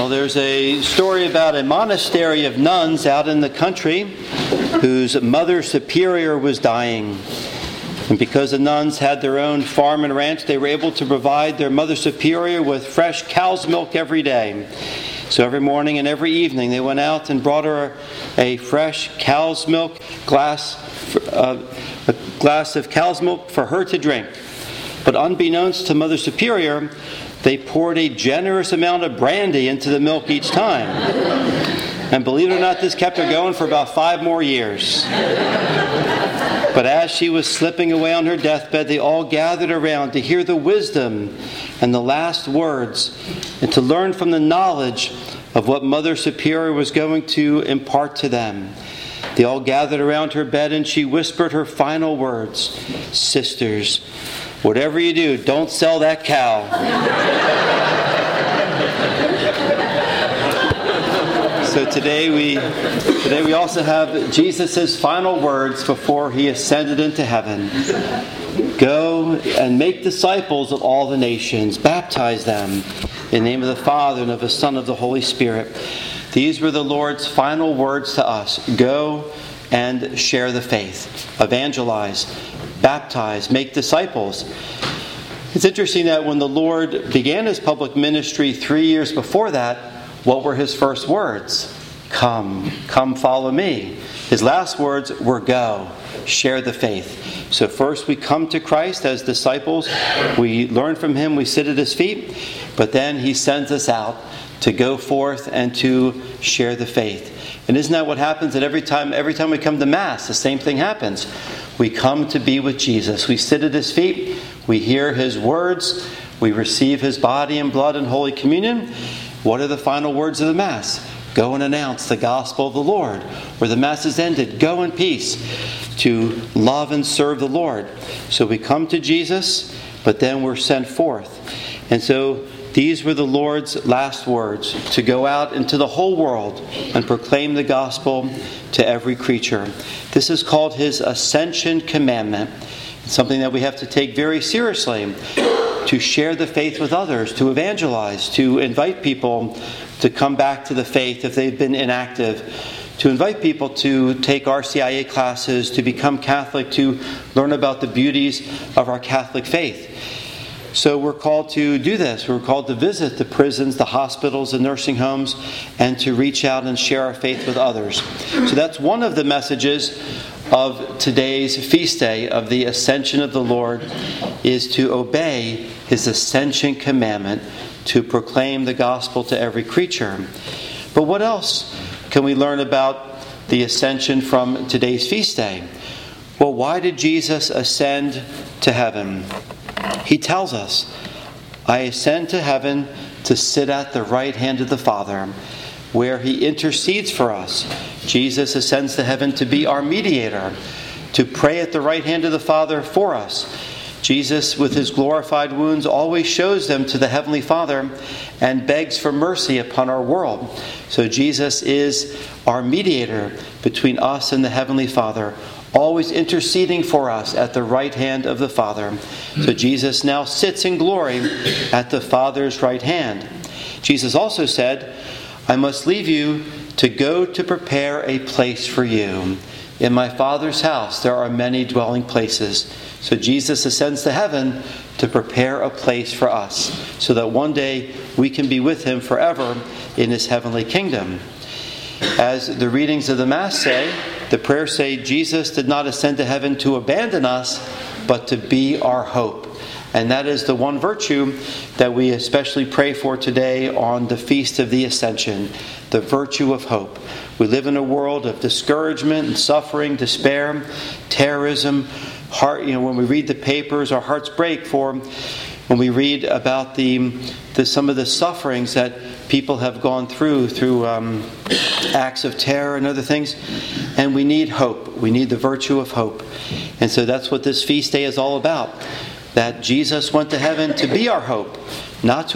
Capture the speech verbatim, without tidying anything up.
Well, there's a story about a monastery of nuns out in the country whose mother superior was dying. And because the nuns had their own farm and ranch, they were able to provide their mother superior with fresh cow's milk every day. So every morning and every evening they went out and brought her a fresh cow's milk glass, uh, a glass of cow's milk for her to drink. But unbeknownst to Mother Superior, they poured a generous amount of brandy into the milk each time. And believe it or not, this kept her going for about five more years. But as she was slipping away on her deathbed, they all gathered around to hear the wisdom and the last words and to learn from the knowledge of what Mother Superior was going to impart to them. They all gathered around her bed and she whispered her final words, "Sisters, whatever you do, don't sell that cow." So today we today we also have Jesus' final words before he ascended into heaven. Go and make disciples of all the nations. Baptize them in the name of the Father and of the Son and of the Holy Spirit. These were the Lord's final words to us. Go and share the faith. Evangelize. Baptize. Make disciples. It's interesting that when the Lord began his public ministry three years before that, what were his first words? Come, come follow me. His last words were go, share the faith. So first we come to Christ as disciples, we learn from him, we sit at his feet, but then he sends us out to go forth and to share the faith. And isn't that what happens at every time every time we come to Mass? The same thing happens. We come to be with Jesus. We sit at his feet, we hear his words, we receive his body and blood in Holy Communion. What are the final words of the Mass? Go and announce the gospel of the Lord. Where the Mass is ended, go in peace to love and serve the Lord. So we come to Jesus, but then we're sent forth. And so these were the Lord's last words, to go out into the whole world and proclaim the gospel to every creature. This is called his Ascension Commandment. It's something that we have to take very seriously, to share the faith with others, to evangelize, to invite people to come back to the faith if they've been inactive, to invite people to take R C I A classes, to become Catholic, to learn about the beauties of our Catholic faith. So we're called to do this. We're called to visit the prisons, the hospitals, the nursing homes, and to reach out and share our faith with others. So that's one of the messages of today's feast day of the Ascension of the Lord, is to obey his Ascension commandment, to proclaim the gospel to every creature. But what else can we learn about the Ascension from today's feast day? Well, why did Jesus ascend to heaven? He tells us, I ascend to heaven to sit at the right hand of the Father, where he intercedes for us. Jesus ascends to heaven to be our mediator, to pray at the right hand of the Father for us. Jesus, with his glorified wounds, always shows them to the Heavenly Father and begs for mercy upon our world. So Jesus is our mediator between us and the Heavenly Father, always interceding for us at the right hand of the Father. So Jesus now sits in glory at the Father's right hand. Jesus also said, I must leave you to go to prepare a place for you. In my Father's house there are many dwelling places. So Jesus ascends to heaven to prepare a place for us, so that one day we can be with him forever in his heavenly kingdom. As the readings of the Mass say, the prayers say, Jesus did not ascend to heaven to abandon us, but to be our hope. And that is the one virtue that we especially pray for today on the Feast of the Ascension, the virtue of hope. We live in a world of discouragement and suffering, despair, terrorism. Heart, you know, when we read the papers, our hearts break for when we read about the, the some of the sufferings that people have gone through through um, acts of terror and other things. And we need hope. We need the virtue of hope. And so that's what this feast day is all about. That Jesus went to heaven to be our hope, not to